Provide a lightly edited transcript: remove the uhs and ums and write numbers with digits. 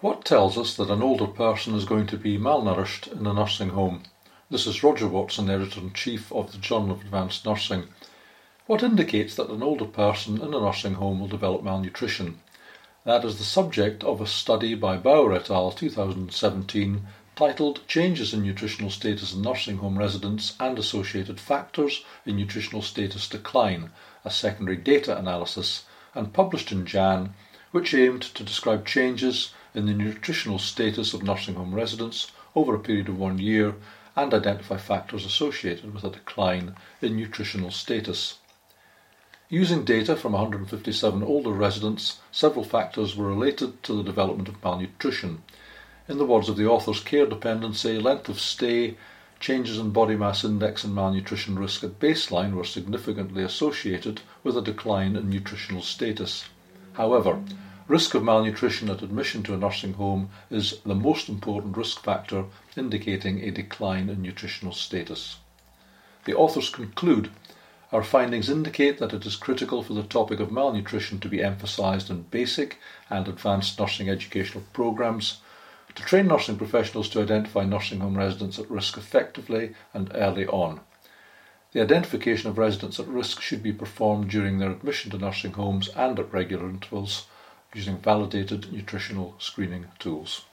What tells us that an older person is going to be malnourished in a nursing home? This is Roger Watson, Editor-in-Chief of the Journal of Advanced Nursing. What indicates that an older person in a nursing home will develop malnutrition? That is the subject of a study by Bauer et al. 2017 titled Changes in Nutritional Status in Nursing Home Residents and Associated Factors in Nutritional Status Decline, a secondary data analysis, and published in Jan, which aimed to describe changes in the nutritional status of nursing home residents over a period of 1 year and identify factors associated with a decline in nutritional status. Using data from 157 older residents, several factors were related to the development of malnutrition. In the words of the authors, care dependency, length of stay, changes in body mass index and malnutrition risk at baseline were significantly associated with a decline in nutritional status. However, risk of malnutrition at admission to a nursing home is the most important risk factor indicating a decline in nutritional status. The authors conclude, our findings indicate that it is critical for the topic of malnutrition to be emphasised in basic and advanced nursing educational programmes, to train nursing professionals to identify nursing home residents at risk effectively and early on. The identification of residents at risk should be performed during their admission to nursing homes and at regular intervals using validated nutritional screening tools.